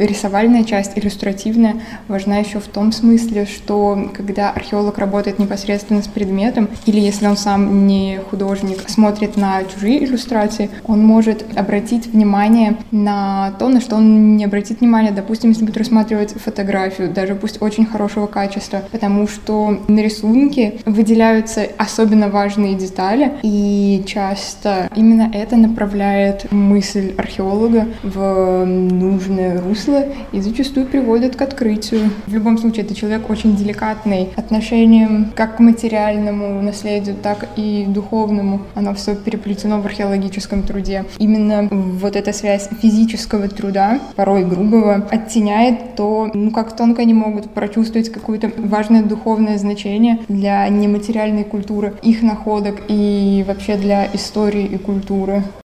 рисовальная часть, иллюстративная, важна еще в том смысле, что когда археолог работает непосредственно с предметом, или если он сам не художник, смотрит на чужие иллюстрации, он может обратить внимание на то, на что он не обратит внимания, допустим, если будет рассматривать фотографию, даже пусть очень хорошего качества, потому что на рисунке выделяются особенно важные детали, и часто именно это направляет мысль археолога в нужное русло и зачастую приводит к открытию. В любом случае, это человек очень деликатный отношением как к материальному наследию, так и духовному. Оно все переплетено в археологическом труде. Именно вот эта связь физического труда, порой грубого, оттеняет то, как тонко они могут прочувствовать какое-то важное духовное значение для нематериальной культуры, их находок и вообще для истории и культуры.